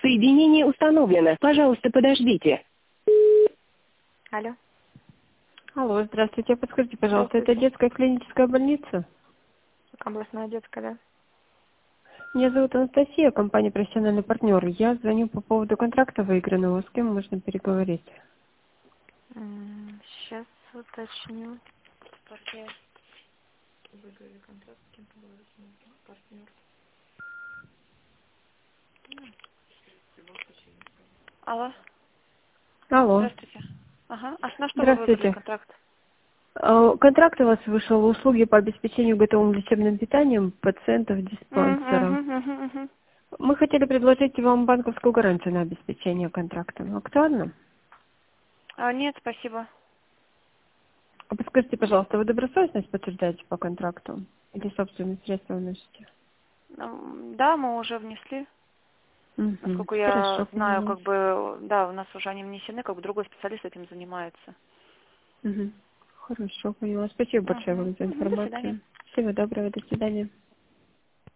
Соединение установлено. Пожалуйста, подождите. Алло. Алло, здравствуйте. Подскажите, пожалуйста, это Здравствуйте. детская клиническая больница? Областная детская, да? Меня зовут Анастасия, компания «Профессиональный партнер». Я звоню по поводу контракта выигранного. С кем можно переговорить? Сейчас уточню. Партнер. Выиграли контракт, с кем поговорить? Партнер. Алло. Алло. Здравствуйте. Ага. А на что вы выиграли Здравствуйте. контракт? Контракт у вас вышел услуги по обеспечению готовым лечебным питанием пациентов диспансера. Угу. Мы хотели предложить вам банковскую гарантию на обеспечение контракта. Актуально? Нет, спасибо. А подскажите, пожалуйста, вы добросовестность подтверждаете по контракту? Или собственные средства вносите? Да, мы уже внесли. Угу. Насколько я Хорошо, знаю, поняла. как бы, да, у нас уже они внесены, как бы другой специалист этим занимается. Хорошо, поняла. Спасибо большое вам за До свидания. информацию. Всего доброго, до свидания.